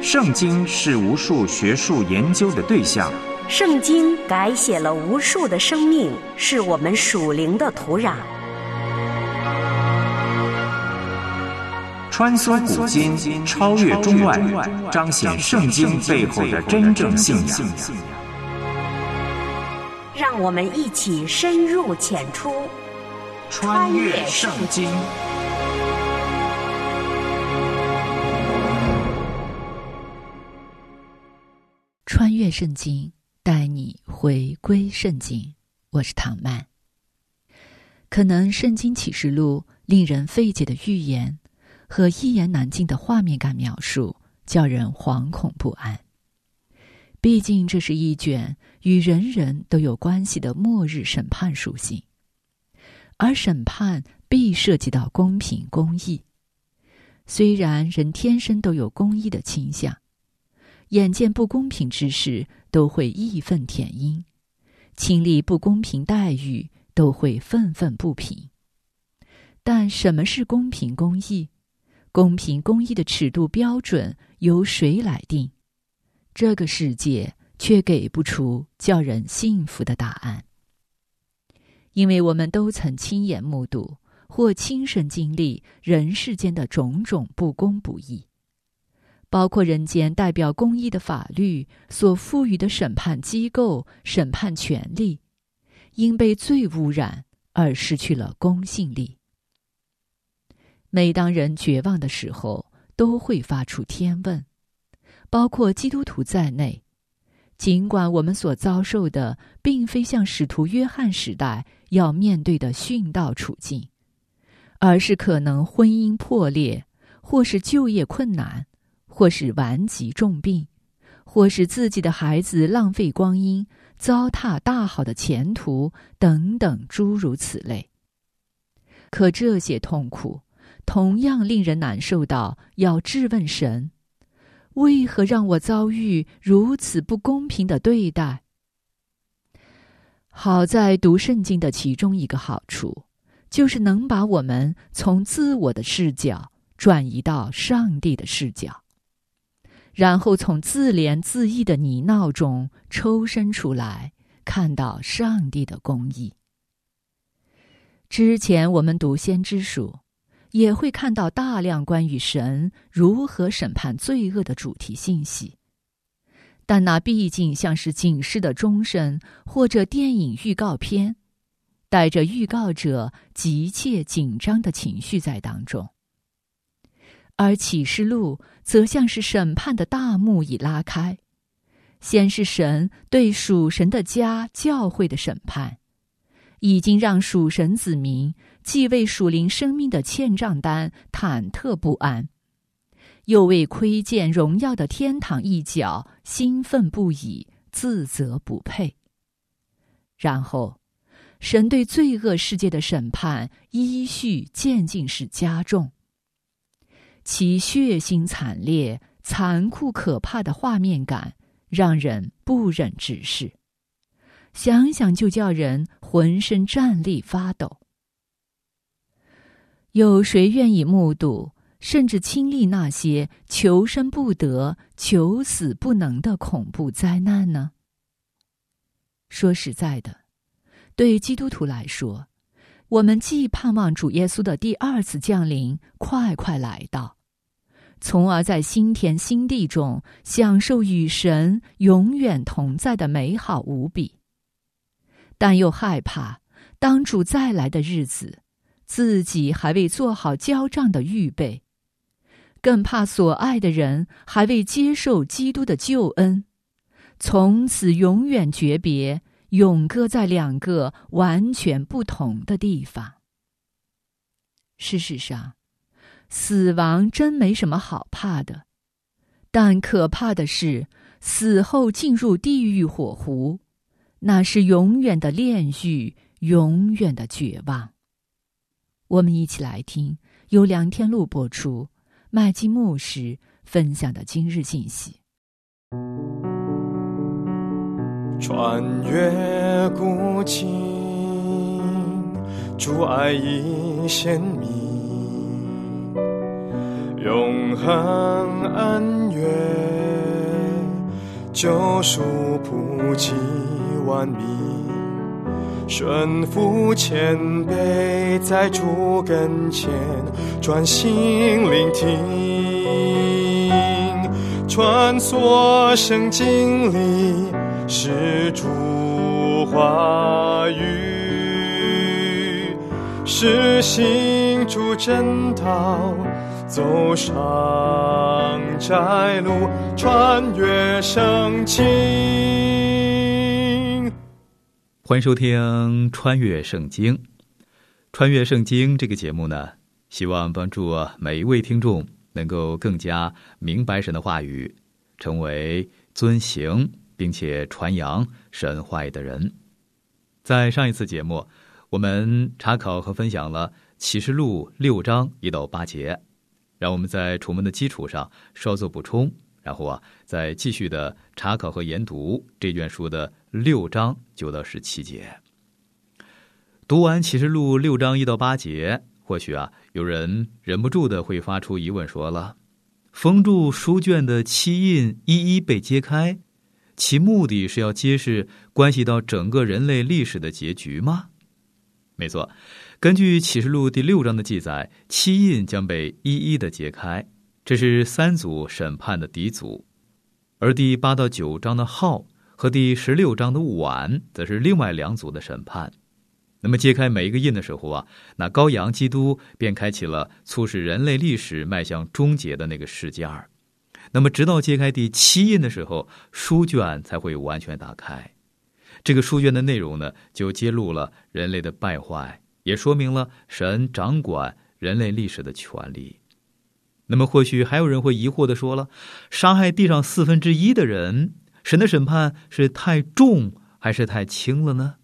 圣经是无数学术研究的对象， 圣经改写了无数的生命，是我们属灵的土壤。 穿梭古今，超越中外，彰显圣经背后的真正信仰。 让我们一起深入浅出， 穿越圣经。 穿越圣经，带你回归圣经。我是唐曼。可能圣经启示录令人费解的预言和一言难尽的画面感描述，叫人惶恐不安。毕竟这是一卷与人人都有关系的末日审判书信，而审判必涉及到公平公义。虽然人天生都有公义的倾向，眼见不公平之事都会义愤填膺，经历不公平待遇都会愤愤不平。但什么是公平公义？公平公义的尺度标准由谁来定？这个世界却给不出叫人信服的答案。因为我们都曾亲眼目睹或亲身经历人世间的种种不公不义，包括人间代表公义的法律所赋予的审判机构、审判权利，因被罪污染而失去了公信力。每当人绝望的时候，都会发出天问，包括基督徒在内。尽管我们所遭受的并非像使徒约翰时代要面对的殉道处境，而是可能婚姻破裂，或是就业困难，或是顽疾重病，或是自己的孩子浪费光阴，糟蹋大好的前途等等诸如此类。可这些痛苦同样令人难受到要质问神，为何让我遭遇如此不公平的对待？好在读圣经的其中一个好处，就是能把我们从自我的视角转移到上帝的视角，然后从自怜自艾的泥淖中抽身出来，看到上帝的公义。之前我们读先知书，也会看到大量关于神如何审判罪恶的主题信息，但那毕竟像是警示的钟声或者电影预告片，带着预告者急切紧张的情绪在当中。而启示录则像是审判的大幕已拉开，先是神对属神的家教会的审判，已经让属神子民既为属灵生命的欠账单忐忑不安，又为窥见荣耀的天堂一角兴奋不已，自责不配。然后神对罪恶世界的审判依序渐进式加重，其血腥惨烈、残酷可怕的画面感让人不忍直视，想想就叫人浑身战栗发抖。有谁愿意目睹甚至亲历那些求生不得、求死不能的恐怖灾难呢？说实在的，对基督徒来说，我们既盼望主耶稣的第二次降临快快来到，从而在新天新地中享受与神永远同在的美好无比，但又害怕当主再来的日子，自己还未做好交账的预备，更怕所爱的人还未接受基督的救恩，从此永远诀别，永搁在两个完全不同的地方。事实上，死亡真没什么好怕的，但可怕的是死后进入地狱火湖，那是永远的炼狱，永远的绝望。我们一起来听由梁天禄播出，麦基牧师分享的今日信息。 穿越古今，主爱已显明， 永恒恩怨，救赎普及万民，顺服谦卑，在主跟前专心聆听，穿梭圣经里是主话语，是行主真道，走上窄路，穿越圣经。 欢迎收听穿越圣经。穿越圣经这个节目呢，希望帮助每一位听众能够更加明白神的话语，成为遵行并且传扬神话语的人。在上一次节目，我们查考和分享了启示录6章1到8节，让我们在楚门的基础上稍作补充，然后再继续的查考和研读这卷书的6章9到17节。读完启示录6章1到8节，或许有人忍不住的会发出疑问，说了，封住书卷的7印一一被揭开，其目的是要揭示关系到整个人类历史的结局吗？没错，根据启示录第6章的记载，7印将被一一的揭开，这是3组审判的底组，而第8到9章的号和第16章的碗则是另外2组的审判。那么揭开每一个印的时候那羔羊基督便开启了促使人类历史迈向终结的那个事件。那么直到揭开第7印的时候，书卷才会完全打开。这个书卷的内容呢，就揭露了人类的败坏，也说明了神掌管人类历史的权利。那么或许还有人会疑惑地说了，杀害地上1/4的人，神的审判是太重还是太轻了呢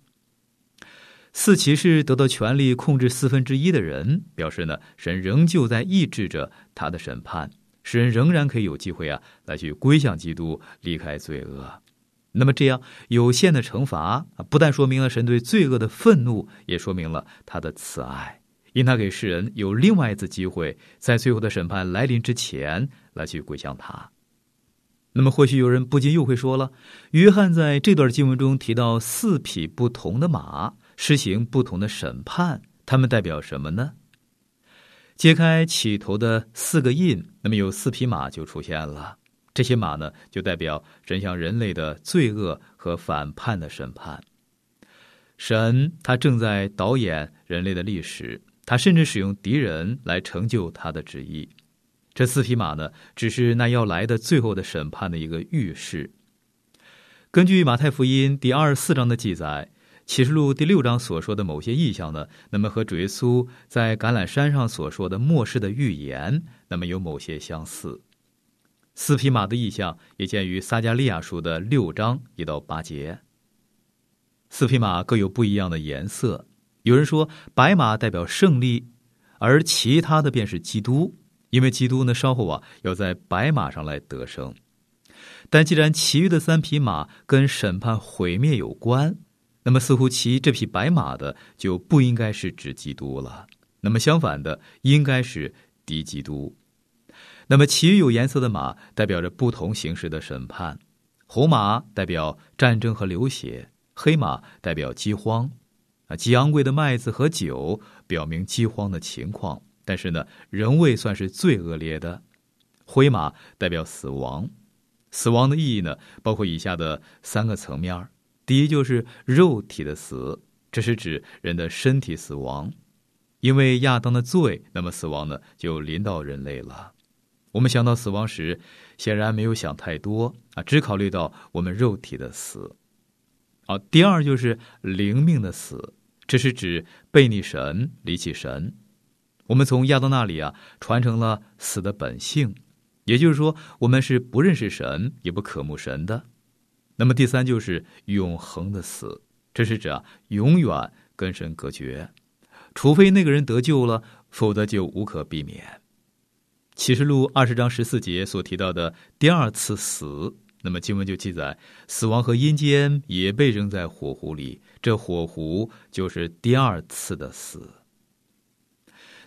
？4骑士得到权力控制1/4的人，表示呢，神仍旧在抑制着他的审判，使人仍然可以有机会来去归向基督，离开罪恶。那么这样有限的惩罚不但说明了神对罪恶的愤怒，也说明了他的慈爱，因他给世人有另外一次机会，在最后的审判来临之前来去归向他。那么或许有人不禁又会说了，约翰在这段经文中提到4匹不同的马，施行不同的审判，它们代表什么呢？揭开起头的4个印，那么有4匹马就出现了，这些马呢，就代表神向人类的罪恶和反叛的审判。神他正在导演人类的历史，他甚至使用敌人来成就他的旨意。这4匹马呢，只是那要来的最后的审判的一个预示。根据马太福音第24章的记载，启示录第6章所说的某些意象呢，那么和主耶稣在橄榄山上所说的末世的预言，那么有某些相似。4匹马的意象也见于撒迦利亚书的6章1到8节。4匹马各有不一样的颜色，有人说白马代表胜利，而其他的便是基督，因为基督呢稍后要在白马上来得胜。但既然其余的3匹马跟审判毁灭有关，那么似乎骑这匹白马的就不应该是指基督了，那么相反的应该是敌基督。那么其余有颜色的马代表着不同形式的审判，红马代表战争和流血，黑马代表饥荒。极昂贵的麦子和酒表明饥荒的情况，但是呢仍未算是最恶劣的。灰马代表死亡，死亡的意义呢包括以下的3个层面。第一就是肉体的死，这是指人的身体死亡，因为亚当的罪，那么死亡呢就临到人类了。我们想到死亡时，显然没有想太多只考虑到我们肉体的死。第二就是灵命的死，这是指背逆神，离弃神。我们从亚当那里传承了死的本性，也就是说我们是不认识神，也不渴慕神的。那么第3就是永恒的死，这是指永远跟神隔绝，除非那个人得救了，否则就无可避免。启示录20章14节所提到的第2次死，那么经文就记载，死亡和阴间也被扔在火湖里，这火湖就是第2次的死。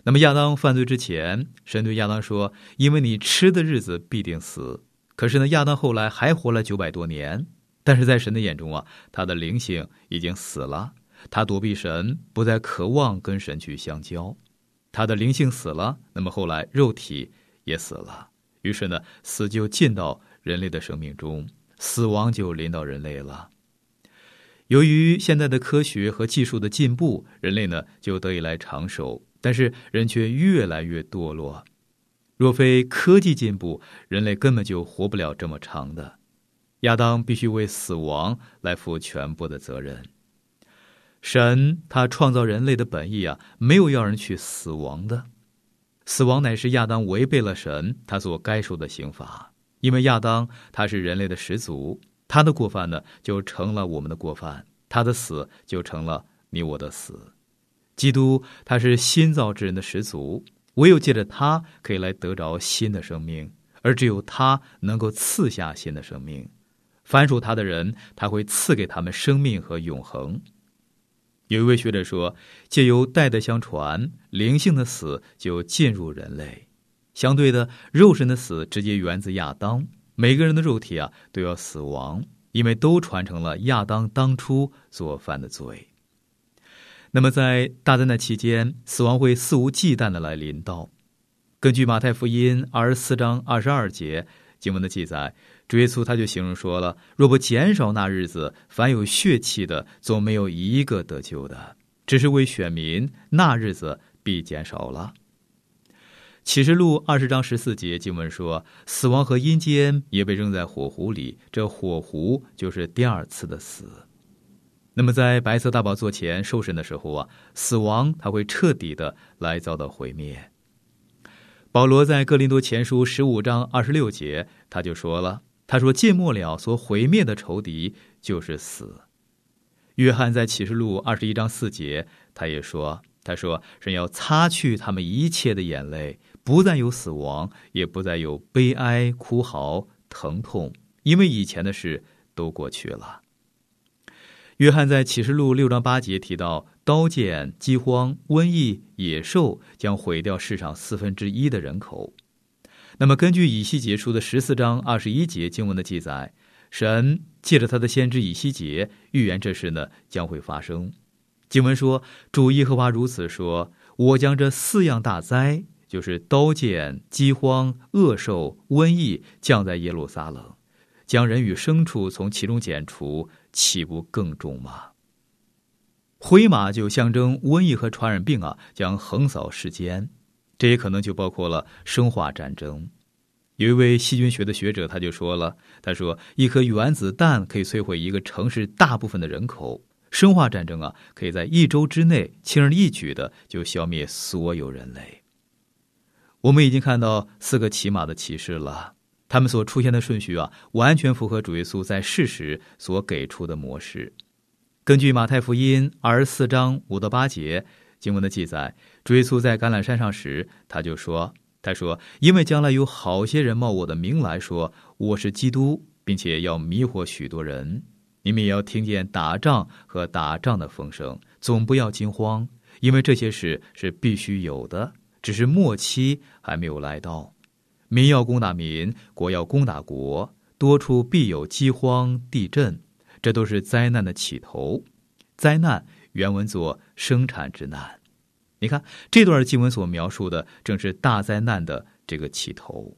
那么亚当犯罪之前，神对亚当说，因为你吃的日子必定死。可是呢，亚当后来还活了900多年，但是在神的眼中啊，他的灵性已经死了，他躲避神，不再渴望跟神去相交，他的灵性死了，那么后来肉体也死了，于是呢，死就进到人类的生命中，死亡就临到人类了。由于现在的科学和技术的进步，人类呢就得以来长寿，但是人却越来越堕落。若非科技进步，人类根本就活不了这么长的。亚当必须为死亡来负全部的责任。神他创造人类的本意啊，没有要人去死亡的。死亡乃是亚当违背了神他所该受的刑罚，因为亚当他是人类的始祖，他的过犯呢就成了我们的过犯，他的死就成了你我的死。基督他是新造之人的始祖，唯有借着他可以来得着新的生命，而只有他能够赐下新的生命。凡属他的人，他会赐给他们生命和永恒。有一位学者说，借由代代相传，灵性的死就进入人类。相对的，肉身的死直接源自亚当，每个人的肉体啊都要死亡，因为都传承了亚当当初所犯的罪。那么在大灾难期间，死亡会肆无忌惮的来临到。根据马太福音24章22节经文的记载，主耶稣他就形容说了，若不减少那日子，凡有血气的总没有一个得救的，只是为选民，那日子必减少了。启示录20章14节经文说，死亡和阴间也被扔在火湖里，这火湖就是第二次的死。那么在白色大宝座前受审的时候啊，死亡它会彻底的来遭到毁灭。保罗在哥林多前书15章26节他就说了，他说近末了，所毁灭的仇敌就是死。约翰在启示录21章4节他也说，他说神要擦去他们一切的眼泪，不再有死亡，也不再有悲哀、哭嚎、疼痛，因为以前的事都过去了。约翰在启示录6章8节提到，刀剑、饥荒、瘟疫、野兽将毁掉世上1/4的人口。那么根据以西结书的14章21节经文的记载，神借着他的先知以西结预言这事呢将会发生。经文说，主耶和华如此说，我将这4样大灾，就是刀剑、饥荒、恶兽、瘟疫降在耶路撒冷，将人与牲畜从其中剪除，岂不更重吗？灰马就象征瘟疫和传染病啊将横扫世间，这也可能就包括了生化战争。有一位细菌学的学者他就说了，他说一颗原子弹可以摧毁一个城市大部分的人口，生化战争啊可以在1周之内轻而易举的就消灭所有人类。我们已经看到4个骑马的骑士了，他们所出现的顺序啊完全符合主耶稣在世时所给出的模式。根据马太福音24章5到8节经文的记载，主耶稣在橄榄山上时他说因为将来有好些人冒我的名来说我是基督，并且要迷惑许多人，你们也要听见打仗和打仗的风声，总不要惊慌，因为这些事是必须有的，只是末期还没有来到。民要攻打民，国要攻打国，多处必有饥荒、地震，这都是灾难的起头。灾难原文作生产之难。你看这段经文所描述的正是大灾难的这个起头。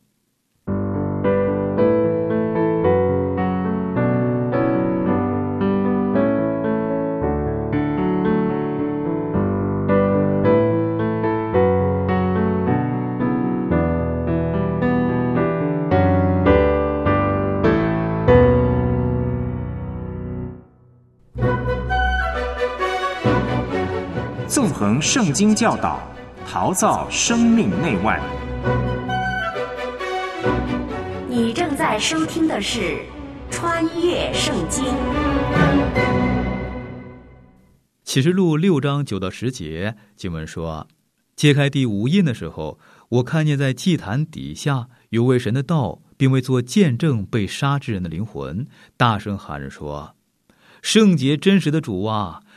纵横圣经教导，陶造生命内外。 你正在收听的是《穿越圣经》。 启示录6章9到10节经文说，揭开第5印的时候，我看见在祭坛底下有为神的道并为做见证被杀之人的灵魂大声喊着说，圣洁真实的主啊，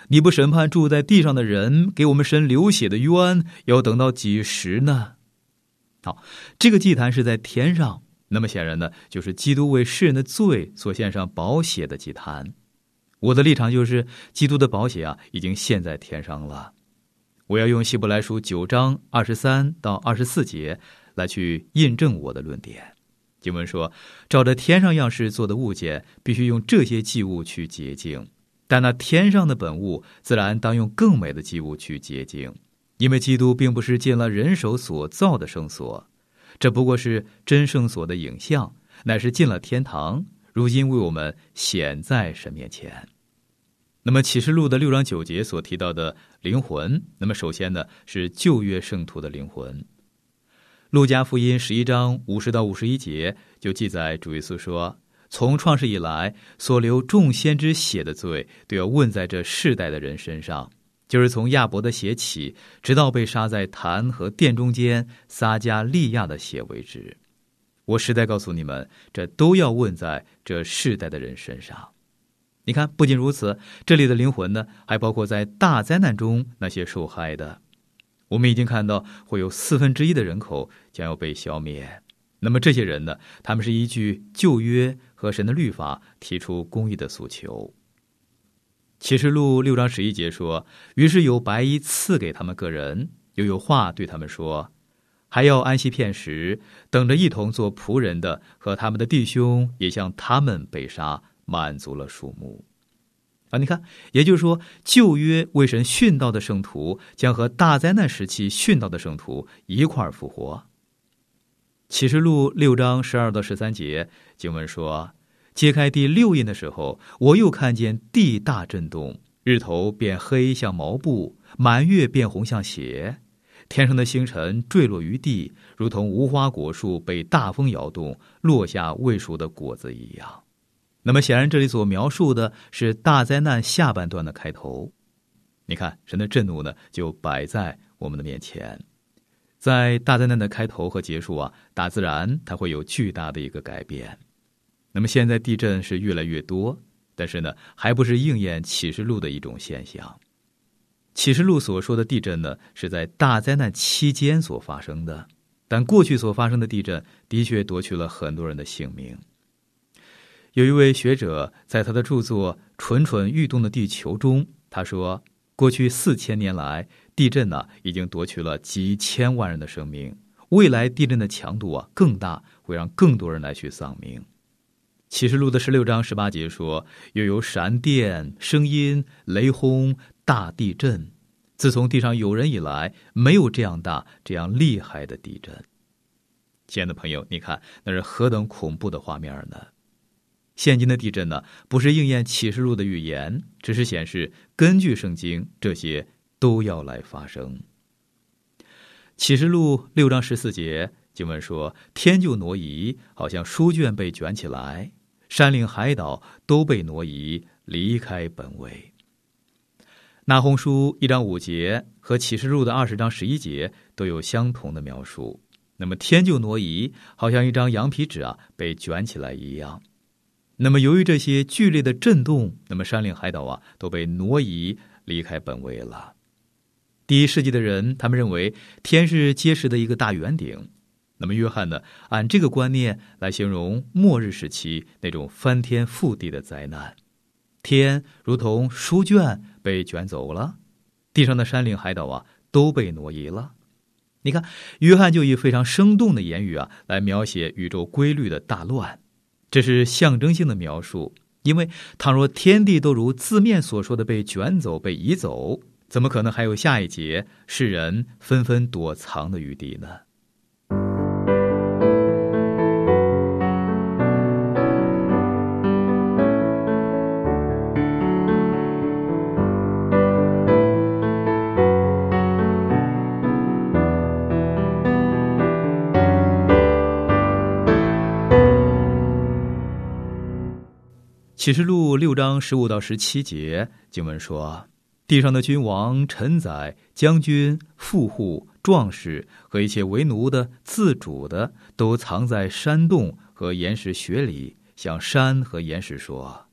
你不审判住在地上的人，给我们神流血的冤，要等到几时呢？好，这个祭坛是在天上，那么显然呢，就是基督为世人的罪所献上宝血的祭坛。我的立场就是，基督的宝血啊，已经献在天上了。我要用希伯来书9章23到24节来去印证我的论点。经文说，照着天上样式做的物件，必须用这些祭物去洁净，但那天上的本物自然当用更美的祭物去洁净，因为基督并不是进了人手所造的圣所，这不过是真圣所的影像，乃是进了天堂，如今为我们显在神面前。那么启示录的6章9节所提到的灵魂，那么首先呢，是旧约圣徒的灵魂。路加福音11章50到51节就记载主耶稣说，从创世以来所流众先知血的罪，都要问在这世代的人身上，就是从亚伯的血起，直到被杀在坛和殿中间撒加利亚的血为止。我实在告诉你们，这都要问在这世代的人身上。你看，不仅如此，这里的灵魂呢，还包括在大灾难中那些受害的。我们已经看到会有1/4的人口将要被消灭。那么这些人呢，他们是依据旧约和神的律法提出公义的诉求。启示录6章11节说，于是有白衣赐给他们个人，又有话对他们说，还要安息片时，等着一同做仆人的和他们的弟兄也像他们被杀，满足了数目。你看，也就是说，旧约为神殉道的圣徒将和大灾难时期殉道的圣徒一块儿复活。启示录6章12到13节经文说，揭开第6印的时候，我又看见地大震动，日头变黑像毛布，满月变红像血，天上的星辰坠落于地，如同无花果树被大风摇动，落下未熟的果子一样。那么显然这里所描述的是大灾难下半段的开头。你看，神的震怒呢，就摆在我们的面前。在大灾难的开头和结束啊，大自然它会有巨大的一个改变。那么现在地震是越来越多，但是呢，还不是应验启示录的一种现象。启示录所说的地震呢，是在大灾难期间所发生的，但过去所发生的地震的确夺去了很多人的性命。有一位学者在他的著作《蠢蠢欲动的地球》中，他说，过去4000年来，地震呢，已经夺去了几千万人的生命，未来地震的强度啊更大，会让更多人来去丧命。启示录的16章18节说，又有闪电、声音、雷轰、大地震，自从地上有人以来，没有这样大这样厉害的地震。亲爱的朋友，你看那是何等恐怖的画面呢？现今的地震呢，不是应验启示录的预言，只是显示根据圣经，这些都要来发生。启示录6章14节经文说，天就挪移，好像书卷被卷起来，山岭海岛都被挪移，离开本位。那鸿书1章5节和启示录的20章11节都有相同的描述。那么天就挪移，好像一张羊皮纸啊被卷起来一样。那么由于这些剧烈的震动，那么山岭海岛啊都被挪移离开本位了。第1世纪的人，他们认为天是结实的一个大圆顶。那么约翰呢，按这个观念来形容末日时期那种翻天覆地的灾难。天如同书卷被卷走了，地上的山岭海岛啊都被挪移了。你看，约翰就以非常生动的言语啊来描写宇宙规律的大乱。这是象征性的描述，因为倘若天地都如字面所说的被卷走、被移走，怎么可能还有下一节世人纷纷躲藏的余地呢？启示录6章15到17节经文说，地上的君王、臣宰、将军、富户、壮士和一切为奴的、自主的，都藏在山洞和岩石穴里，向山和岩石说，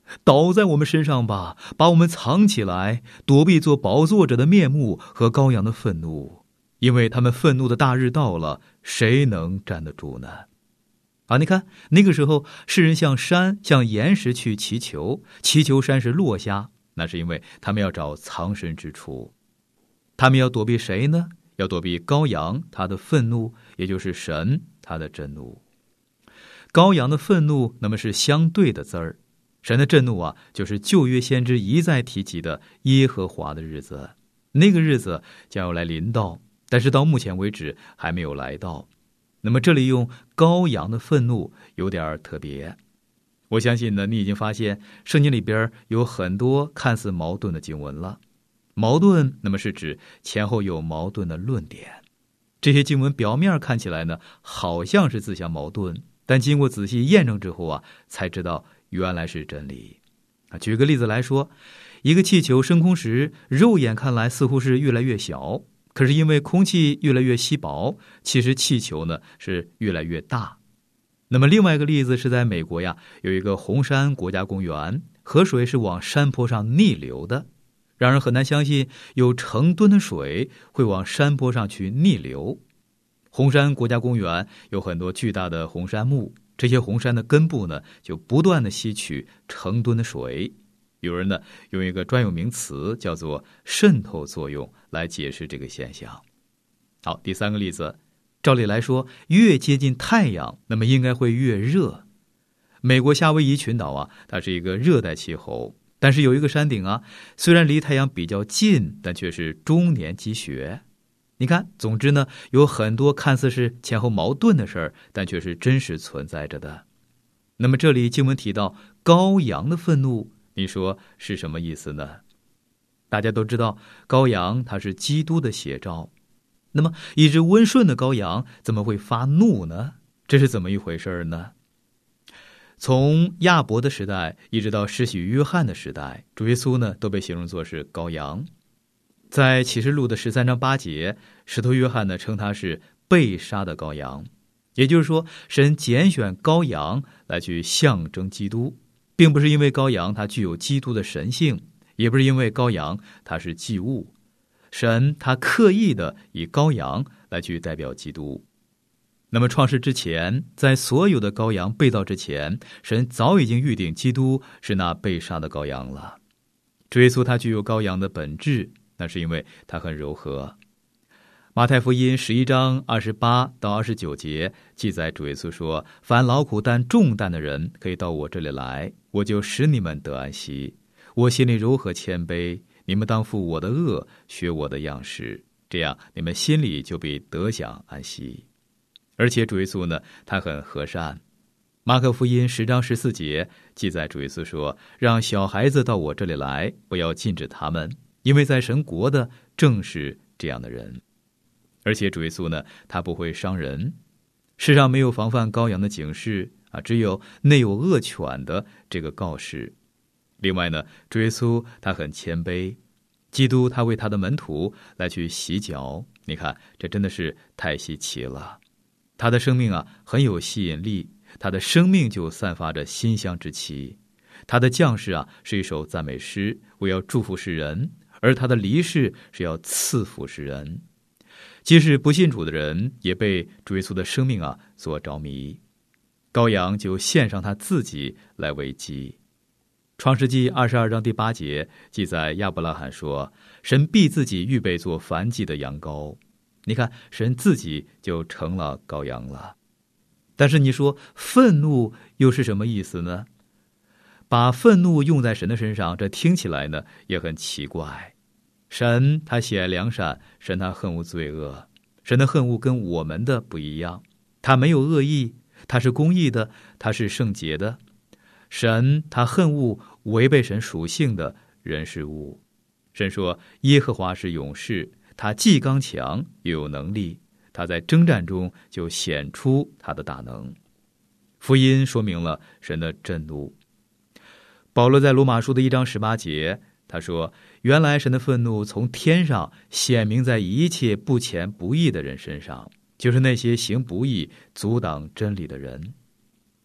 倒在我们身上吧，把我们藏起来，躲避做宝座者的面目和羔羊的愤怒，因为他们愤怒的大日到了，谁能站得住呢？你看那个时候，世人向山向岩石去祈求山石落下，那是因为他们要找藏身之处。他们要躲避谁呢？要躲避羔羊他的愤怒，也就是神他的震怒。羔羊的愤怒那么是相对的字儿，神的震怒就是旧约先知一再提及的耶和华的日子，那个日子将要来临到，但是到目前为止还没有来到。那么这里用羔羊的愤怒有点特别，我相信呢，你已经发现圣经里边有很多看似矛盾的经文了。矛盾那么是指前后有矛盾的论点，这些经文表面看起来呢好像是自相矛盾，但经过仔细验证之后才知道原来是真理。举个例子来说，一个气球升空时，肉眼看来似乎是越来越小，可是因为空气越来越稀薄，其实气球呢是越来越大。那么另外一个例子是在美国有一个红山国家公园，河水是往山坡上逆流的，让人很难相信有成吨的水会往山坡上去逆流。红山国家公园有很多巨大的红杉木，这些红杉的根部呢就不断的吸取成吨的水。有人呢用一个专有名词叫做渗透作用来解释这个现象。好，第三个例子，照理来说，越接近太阳，那么应该会越热。美国夏威夷群岛它是一个热带气候，但是有一个山顶虽然离太阳比较近，但却是终年积雪。你看，总之呢，有很多看似是前后矛盾的事儿，但却是真实存在着的。那么这里经文提到羔羊的愤怒，你说是什么意思呢？大家都知道，羔羊它是基督的写照。那么一只温顺的羔羊怎么会发怒呢？这是怎么一回事呢？从亚伯的时代一直到施洗约翰的时代，主耶稣呢都被形容作是羔羊。在启示录的13章8节，使徒约翰呢称他是被杀的羔羊，也就是说，神拣选羔羊来去象征基督，并不是因为羔羊它具有基督的神性，也不是因为羔羊它是祭物，神他刻意的以羔羊来去代表基督。那么创世之前，在所有的羔羊被造之前，神早已经预定基督是那被杀的羔羊了。主耶稣他具有羔羊的本质，那是因为他很柔和。马太福音11章28到29节记载，主耶稣说：凡劳苦担重担的人可以到我这里来，我就使你们得安息。我心里柔和谦卑，你们当负我的恶，学我的样式，这样你们心里就必得享安息。而且主耶稣呢，他很和善。马可福音10章14节记载，主耶稣说：让小孩子到我这里来，不要禁止他们，因为在神国的正是这样的人。而且主耶稣呢，他不会伤人。世上没有防范羔羊的警示只有内有恶犬的这个告示。另外呢，主耶稣他很谦卑，基督他为他的门徒来去洗脚，你看这真的是太稀奇了。他的生命很有吸引力，他的生命就散发着馨香之气。他的降世是一首赞美诗，为要祝福世人，而他的离世是要赐福世人。即使不信主的人也被主耶稣的生命所着迷。羔羊就献上他自己来为祭。创世纪22章第8节记载，亚伯拉罕说：神必自己预备做燔祭的羊羔。你看，神自己就成了羔羊了。但是你说愤怒又是什么意思呢？把愤怒用在神的身上，这听起来呢也很奇怪。神他喜爱良善，神他恨恶罪恶，神的恨恶跟我们的不一样，他没有恶意，他是公义的，他是圣洁的。神他恨恶违背神属性的人事物。神说耶和华是勇士，他既刚强又有能力，他在征战中就显出他的大能。福音说明了神的震怒。保罗在罗马书的1章18节他说，原来神的愤怒从天上显明在一切不虔不义的人身上，就是那些行不义阻挡真理的人。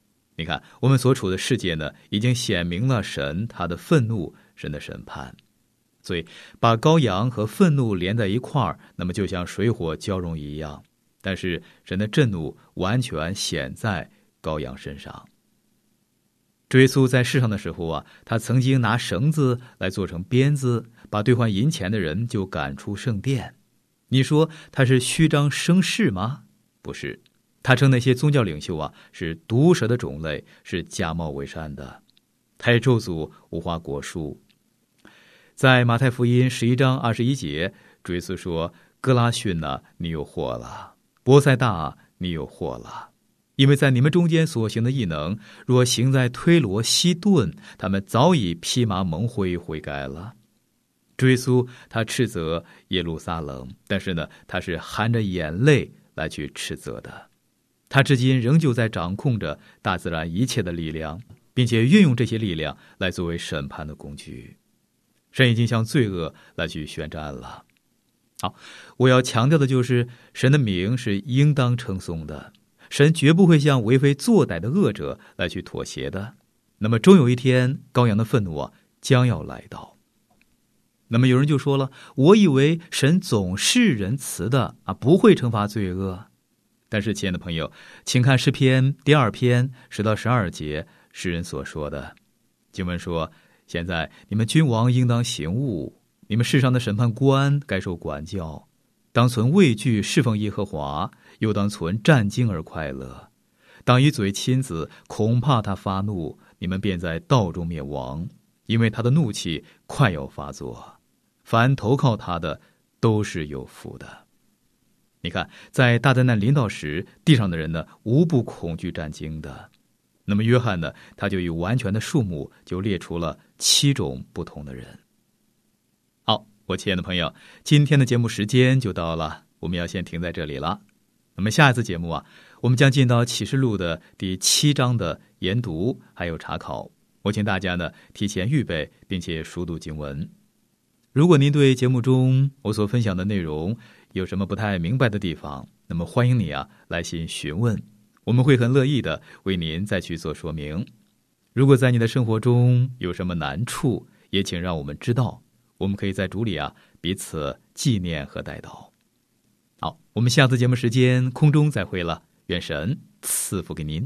你看，我们所处的世界呢，已经显明了神他的愤怒，神的审判。所以把羔羊和愤怒连在一块儿，那么就像水火交融一样。但是神的震怒完全显在羔羊身上。主耶稣在世上的时候啊，他曾经拿绳子来做成鞭子，把兑换银钱的人就赶出圣殿。你说他是虚张声势吗？不是，他称那些宗教领袖啊是毒蛇的种类，是假冒伪善的。他也咒诅无花果树。在马太福音11章21节，主耶稣说：哥拉汛啊，你有祸了；伯赛大啊，你有祸了。因为在你们中间所行的异能，若行在推罗、西顿，他们早已披麻蒙灰悔改了。主耶稣他斥责耶路撒冷，但是呢，他是含着眼泪来去斥责的。他至今仍旧在掌控着大自然一切的力量，并且运用这些力量来作为审判的工具。神已经向罪恶来去宣战了。好，我要强调的就是神的名是应当称颂的，神绝不会向为非作歹的恶者来去妥协的。那么终有一天，羔羊的愤怒啊将要来到。那么有人就说了，我以为神总是仁慈的啊，不会惩罚罪恶。但是亲爱的朋友，请看诗篇第2篇10到12节，诗人所说的经文说：现在你们君王应当行务，你们世上的审判官该受管教，当存畏惧侍奉耶和华，又当存战兢而快乐。当以嘴亲子，恐怕他发怒，你们便在道中灭亡，因为他的怒气快要发作。凡投靠他的都是有福的。你看，在大灾难临到时，地上的人呢，无不恐惧战兢的。那么约翰呢，他就以完全的数目就列出了7种不同的人。好，我亲爱的朋友，今天的节目时间就到了，我们要先停在这里了。那么下一次节目啊，我们将进到启示录的第7章的研读还有查考。我请大家呢提前预备，并且熟读经文。如果您对节目中我所分享的内容有什么不太明白的地方，那么欢迎你啊来信询问，我们会很乐意的为您再去做说明。如果在你的生活中有什么难处，也请让我们知道，我们可以在主里啊彼此纪念和代祷。好，我们下次节目时间空中再会了，愿神赐福给您。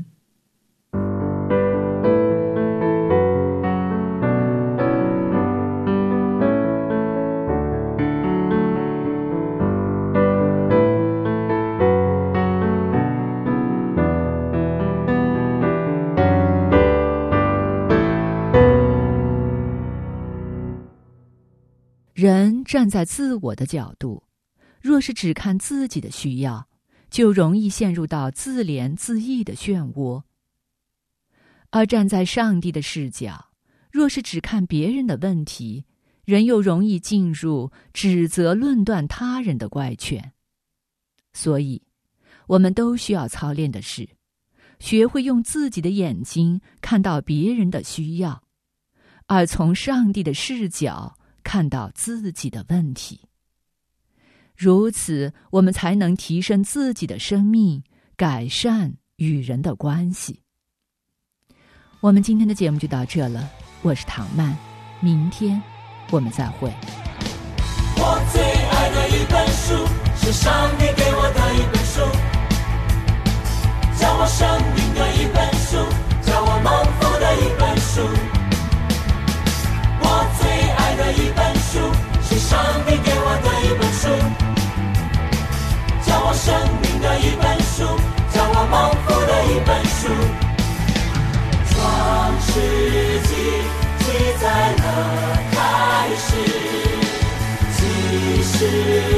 人站在自我的角度，若是只看自己的需要，就容易陷入到自怜自艾的漩涡；而站在上帝的视角，若是只看别人的问题，人又容易进入指责论断他人的怪圈。所以，我们都需要操练的是，学会用自己的眼睛看到别人的需要，而从上帝的视角看到自己的问题。如此，我们才能提升自己的生命，改善与人的关系。我们今天的节目就到这了，我是唐曼，明天我们再会。 我最爱的一本书，是上帝给我的一本书，教我生命的一本书，教我蒙福的一本书。我最爱的一本书，是上帝给我的一本书，教我生命的一本书，教我蒙福的一本书。创世纪记载了开始，启示